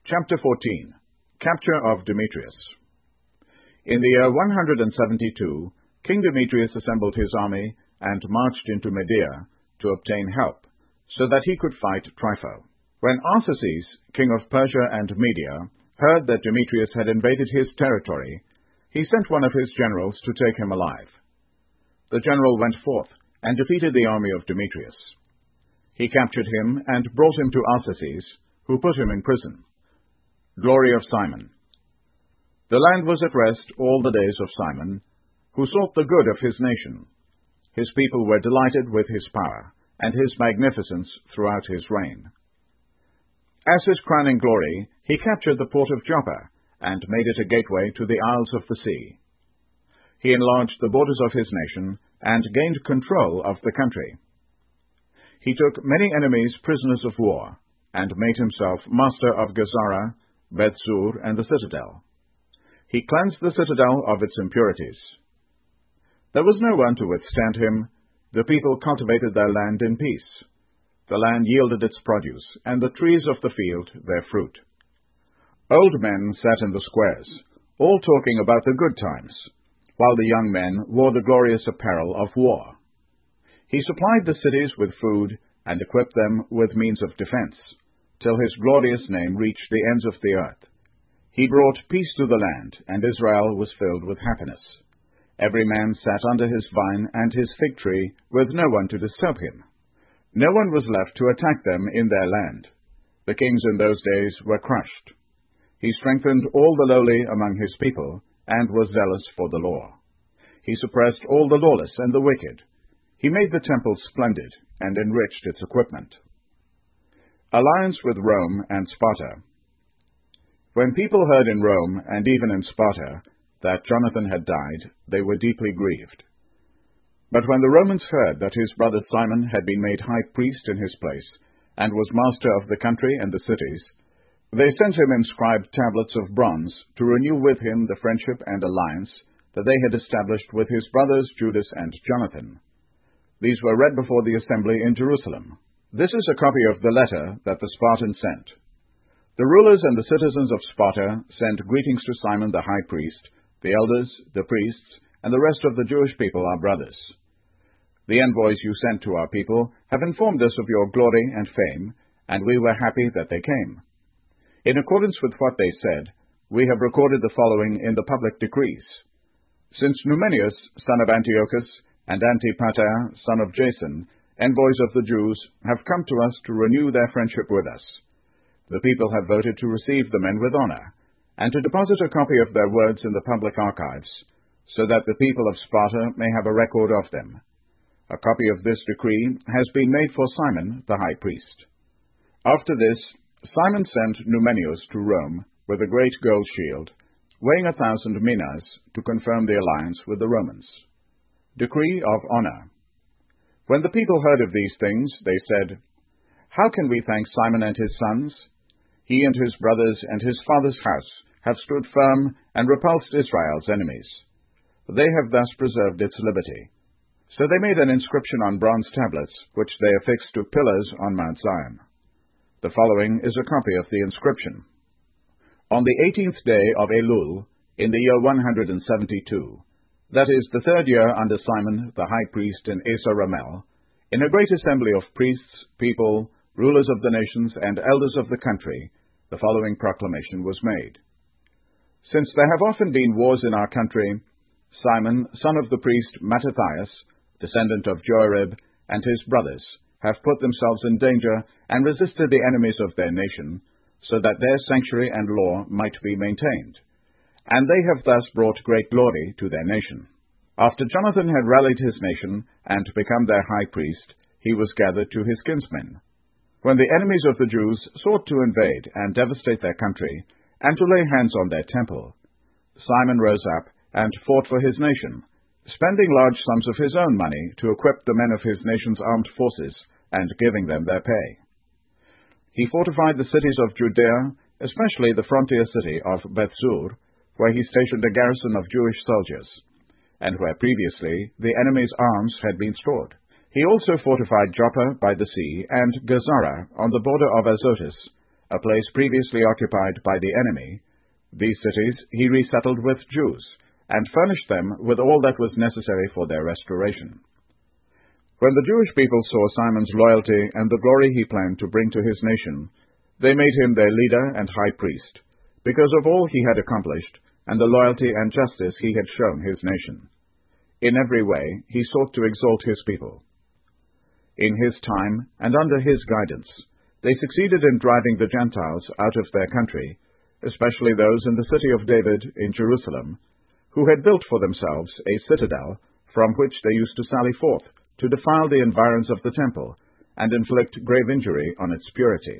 Chapter 14. Capture of Demetrius. In the year 172, King Demetrius assembled his army and marched into Media to obtain help, so that he could fight Trypho. When Arsaces, king of Persia and Media, heard that Demetrius had invaded his territory, he sent one of his generals to take him alive. The general went forth and defeated the army of Demetrius. He captured him and brought him to Arsaces, who put him in prison. Glory of Simon. The land was at rest all the days of Simon, who sought the good of his nation. His people were delighted with his power, and his magnificence throughout his reign. As his crowning glory, he captured the port of Joppa, and made it a gateway to the isles of the sea. He enlarged the borders of his nation, and gained control of the country. He took many enemies prisoners of war, and made himself master of Gazara, Bethsur, and the citadel. He cleansed the citadel of its impurities. There was no one to withstand him. The people cultivated their land in peace. The land yielded its produce, and the trees of the field their fruit. Old men sat in the squares, all talking about the good times, while the young men wore the glorious apparel of war. He supplied the cities with food, and equipped them with means of defense, till his glorious name reached the ends of the earth. He brought peace to the land, and Israel was filled with happiness. Every man sat under his vine and his fig tree, with no one to disturb him. No one was left to attack them in their land. The kings in those days were crushed. He strengthened all the lowly among his people, and was zealous for the law. He suppressed all the lawless and the wicked. He made the temple splendid, and enriched its equipment. Alliance with Rome and Sparta. When people heard in Rome, and even in Sparta, that Jonathan had died, they were deeply grieved. But when the Romans heard that his brother Simon had been made high priest in his place, and was master of the country and the cities, they sent him inscribed tablets of bronze to renew with him the friendship and alliance that they had established with his brothers Judas and Jonathan. These were read before the assembly in Jerusalem. This is a copy of the letter that the Spartans sent. The rulers and the citizens of Sparta send greetings to Simon the high priest, the elders, the priests, and the rest of the Jewish people, our brothers. The envoys you sent to our people have informed us of your glory and fame, and we were happy that they came. In accordance with what they said, we have recorded the following in the public decrees. Since Numenius, son of Antiochus, and Antipater, son of Jason, envoys of the Jews, have come to us to renew their friendship with us. The people have voted to receive the men with honor, and to deposit a copy of their words in the public archives, so that the people of Sparta may have a record of them. A copy of this decree has been made for Simon, the high priest. After this, Simon sent Numenius to Rome with a great gold shield, weighing 1,000 minas, to confirm the alliance with the Romans. Decree of honor. When the people heard of these things, they said, "How can we thank Simon and his sons? He and his brothers and his father's house have stood firm and repulsed Israel's enemies. They have thus preserved its liberty." So they made an inscription on bronze tablets, which they affixed to pillars on Mount Zion. The following is a copy of the inscription. On the 18th day of Elul, in the year 172, that is, the third year under Simon the high priest in Asa Ramel, in a great assembly of priests, people, rulers of the nations, and elders of the country, the following proclamation was made. Since there have often been wars in our country, Simon, son of the priest Mattathias, descendant of Joarib, and his brothers, have put themselves in danger and resisted the enemies of their nation, so that their sanctuary and law might be maintained. And they have thus brought great glory to their nation. After Jonathan had rallied his nation and become their high priest, he was gathered to his kinsmen. When the enemies of the Jews sought to invade and devastate their country, and to lay hands on their temple, Simon rose up and fought for his nation, spending large sums of his own money to equip the men of his nation's armed forces and giving them their pay. He fortified the cities of Judea, especially the frontier city of Bethsur, where he stationed a garrison of Jewish soldiers, and where previously the enemy's arms had been stored. He also fortified Joppa by the sea and Gazara on the border of Azotus, a place previously occupied by the enemy. These cities he resettled with Jews, and furnished them with all that was necessary for their restoration. When the Jewish people saw Simon's loyalty and the glory he planned to bring to his nation, they made him their leader and high priest, because of all he had accomplished and the loyalty and justice he had shown his nation. In every way he sought to exalt his people. In his time and under his guidance, they succeeded in driving the Gentiles out of their country, especially those in the city of David in Jerusalem, who had built for themselves a citadel from which they used to sally forth to defile the environs of the temple and inflict grave injury on its purity.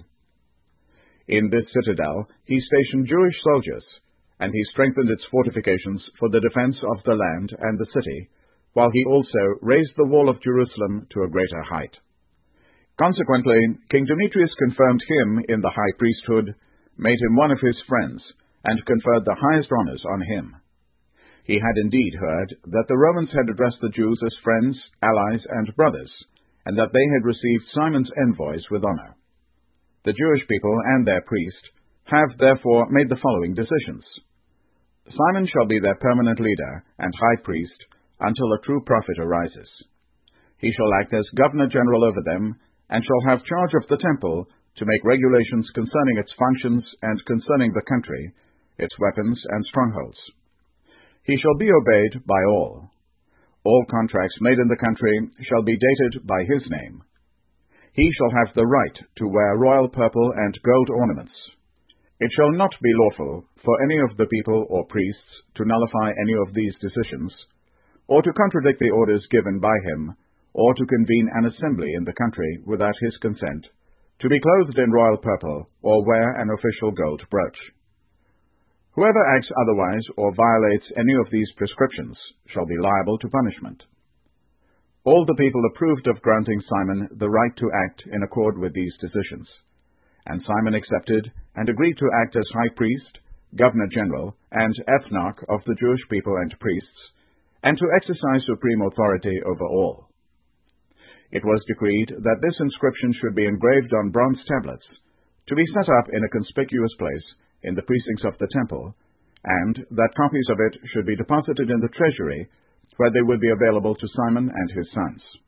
In this citadel he stationed Jewish soldiers, and he strengthened its fortifications for the defense of the land and the city, while he also raised the wall of Jerusalem to a greater height. Consequently, King Demetrius confirmed him in the high priesthood, made him one of his friends, and conferred the highest honors on him. He had indeed heard that the Romans had addressed the Jews as friends, allies, and brothers, and that they had received Simon's envoys with honor. The Jewish people and their priest have therefore made the following decisions. Simon shall be their permanent leader and high priest until a true prophet arises. He shall act as governor-general over them, and shall have charge of the temple to make regulations concerning its functions and concerning the country, its weapons and strongholds. He shall be obeyed by all. All contracts made in the country shall be dated by his name. He shall have the right to wear royal purple and gold ornaments. It shall not be lawful for any of the people or priests to nullify any of these decisions, or to contradict the orders given by him, or to convene an assembly in the country without his consent, to be clothed in royal purple, or wear an official gold brooch. Whoever acts otherwise or violates any of these prescriptions shall be liable to punishment. All the people approved of granting Simon the right to act in accord with these decisions, and Simon accepted and agreed to act as high priest, governor-general, and ethnarch of the Jewish people and priests, and to exercise supreme authority over all. It was decreed that this inscription should be engraved on bronze tablets, to be set up in a conspicuous place in the precincts of the temple, and that copies of it should be deposited in the treasury, where they would be available to Simon and his sons.